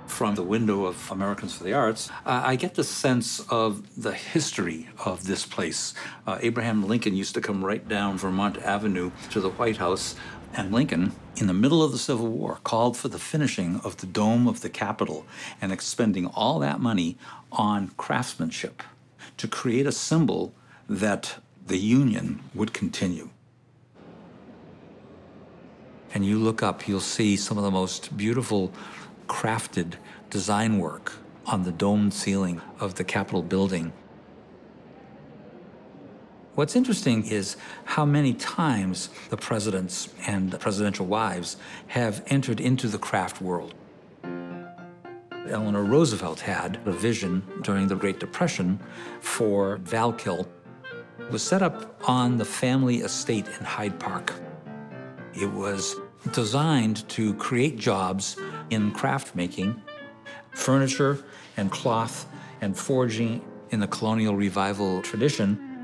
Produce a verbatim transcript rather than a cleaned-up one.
from the window of Americans for the Arts, uh, I get the sense of the history of this place. Uh, Abraham Lincoln used to come right down Vermont Avenue to the White House, and Lincoln, in the middle of the Civil War, called for the finishing of the dome of the Capitol and expending all that money on craftsmanship to create a symbol that the Union would continue. And you look up, you'll see some of the most beautiful crafted design work on the domed ceiling of the Capitol building. What's interesting is how many times the presidents and presidential wives have entered into the craft world. Eleanor Roosevelt had a vision during the Great Depression for Valkill. It was set up on the family estate in Hyde Park. It was designed to create jobs in craft making, furniture and cloth and forging in the colonial revival tradition.